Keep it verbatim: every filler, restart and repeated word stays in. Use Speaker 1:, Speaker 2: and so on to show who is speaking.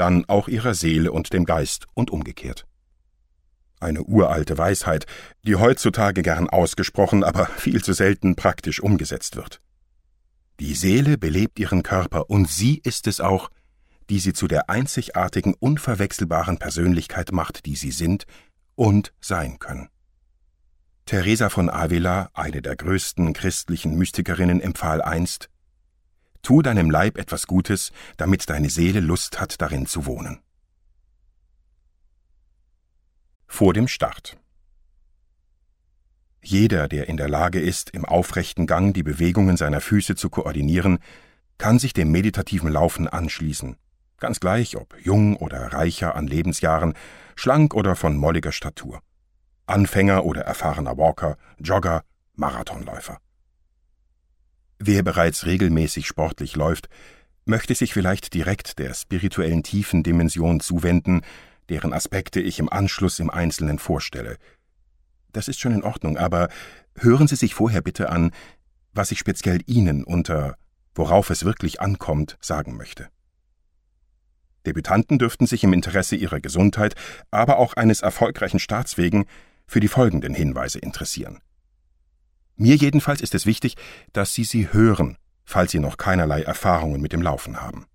Speaker 1: dann auch ihrer Seele und dem Geist und umgekehrt. Eine uralte Weisheit, die heutzutage gern ausgesprochen, aber viel zu selten praktisch umgesetzt wird. Die Seele belebt ihren Körper und sie ist es auch, die sie zu der einzigartigen, unverwechselbaren Persönlichkeit macht, die sie sind und sein können. Teresa von Avila, eine der größten christlichen Mystikerinnen, empfahl einst: Tu deinem Leib etwas Gutes, damit deine Seele Lust hat, darin zu wohnen. Vor dem Start. Jeder, der in der Lage ist, im aufrechten Gang die Bewegungen seiner Füße zu koordinieren, kann sich dem meditativen Laufen anschließen, ganz gleich ob jung oder reicher an Lebensjahren, schlank oder von molliger Statur, Anfänger oder erfahrener Walker, Jogger, Marathonläufer. Wer bereits regelmäßig sportlich läuft, möchte sich vielleicht direkt der spirituellen tiefen Dimension zuwenden, deren Aspekte ich im Anschluss im Einzelnen vorstelle. Das ist schon in Ordnung, aber hören Sie sich vorher bitte an, was ich speziell Ihnen unter »worauf es wirklich ankommt« sagen möchte. Debütanten dürften sich im Interesse ihrer Gesundheit, aber auch eines erfolgreichen Starts wegen für die folgenden Hinweise interessieren. Mir jedenfalls ist es wichtig, dass Sie sie hören, falls Sie noch keinerlei Erfahrungen mit dem Laufen haben.